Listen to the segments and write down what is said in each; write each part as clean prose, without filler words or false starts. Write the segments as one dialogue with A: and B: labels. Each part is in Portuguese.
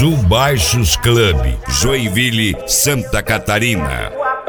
A: Sul Baixos Club, Joinville, Santa Catarina.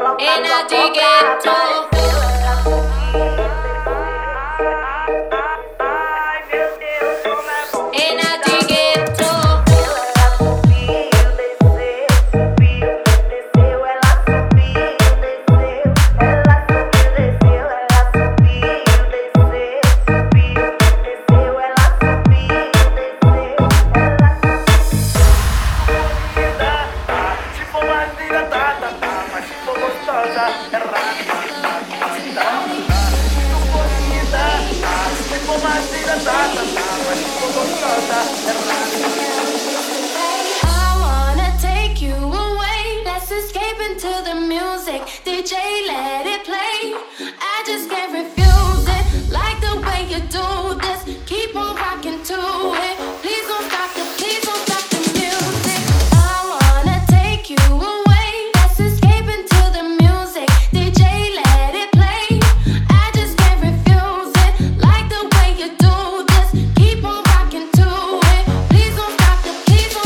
B: I wanna take you away. Let's escape into the music. DJ, let it play. I just can't refuse it. Like the way you do this. Keep on rocking to it. Please don't stop the music. I wanna take you away. Let's escape into the music. DJ, let it play. I just can't refuse it. Like the way you do this. Keep on rocking to it. Please don't stop the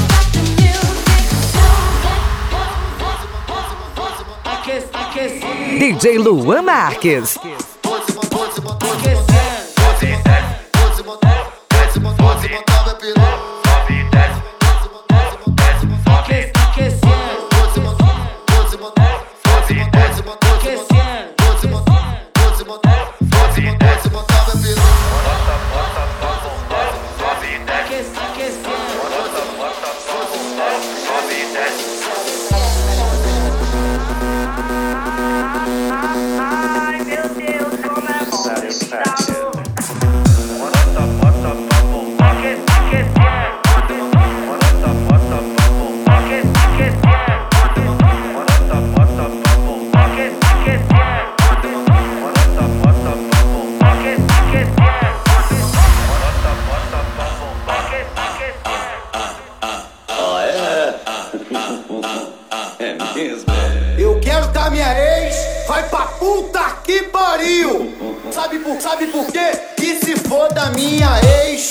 B: music.
C: DJ Luan Marques.
D: Eu quero que a minha ex vai pra puta que pariu. Sabe por quê? Que se foda minha ex.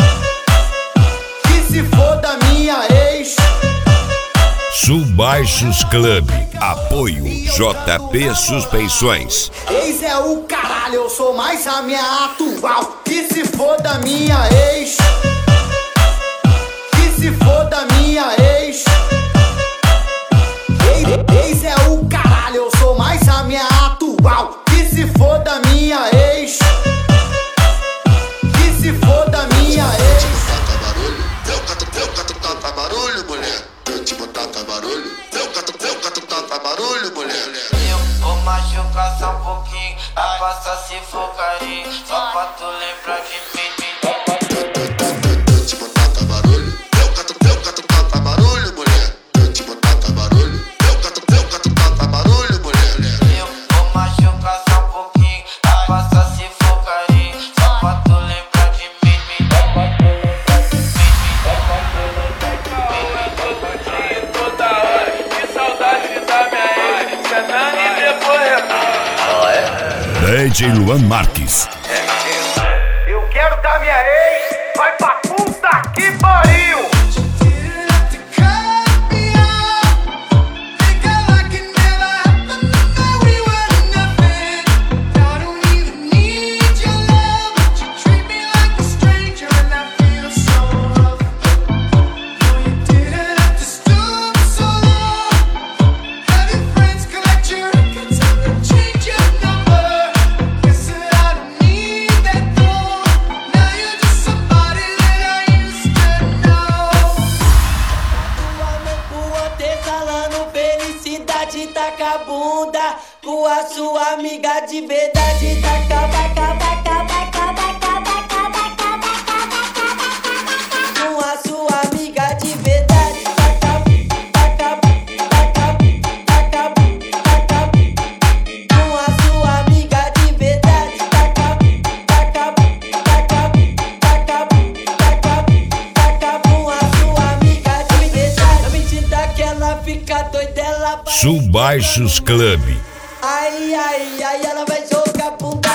D: Que se foda minha ex.
A: Sul Baixos Club, apoio JP Suspensões.
D: Ex é o caralho, eu sou mais a minha atual. Que se foda minha ex. Que se foda minha ex. Ex é o caralho, eu sou mais a minha atual. Que se foda minha ex. Que se foda minha ex.
E: Eu cato tanta barulho, mulher. Eu te botar barulho. Eu cato tanta barulho, mulher.
F: Eu vou machucar só um pouquinho. A passa se for carinho. Só pra tu lembrar de mim.
E: Eu te botar barulho. Eu cato tanta barulho, mulher. Eu te botar barulho. Eu cato tanta barulho, mulher.
F: Eu vou machucar só um pouquinho. A passa se for carinho. Só pra tu lembrar de mim.
G: Toda hora, que saudade da minha ex. Sentando e depois
A: DJ Luan Marques.
D: Eu quero que a minha ex vai pra puta que pariu.
F: Taca a bunda com a sua amiga de verdade. Taca, com a sua amiga de verdade. Taca, com a sua amiga de verdade. Taca, com a sua amiga de verdade. Na medida que ela fica doida, ela vai.
A: Sul Baixos Club.
F: Ai, ela vai jogar bunda.